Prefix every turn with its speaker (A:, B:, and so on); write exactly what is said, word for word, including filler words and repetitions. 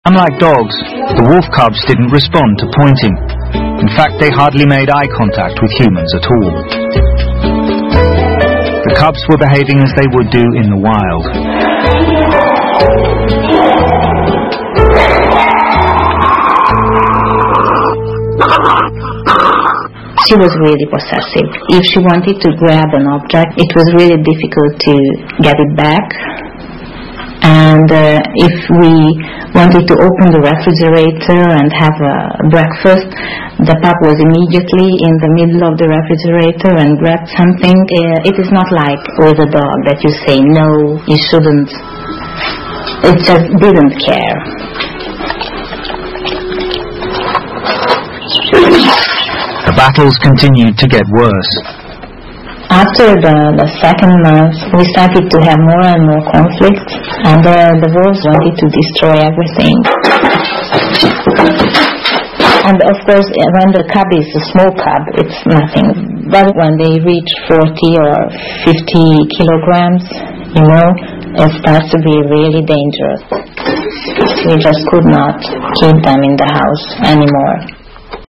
A: Unlike dogs, the wolf cubs didn't respond to pointing. In fact, they hardly made eye contact with humans at all. The cubs were behaving as they would do in the wild.
B: She was really possessive. If she wanted to grab an object, it was really difficult to get it back. And uh, if we wanted to open the refrigerator and have a breakfast, the pup was immediately in the middle of the refrigerator and grabbed something. Uh, it is not like with a dog that you say, no, you shouldn't. It just didn't care.
A: The battles continued to get worse.
B: After the, the second month, we started to have more and more conflict, and uh, the wolves wanted to destroy everything. And of course, when the cub is a small cub, it's nothing. But when they reach forty or fifty kilograms, you know, it starts to be really dangerous. We just could not keep them in the house anymore.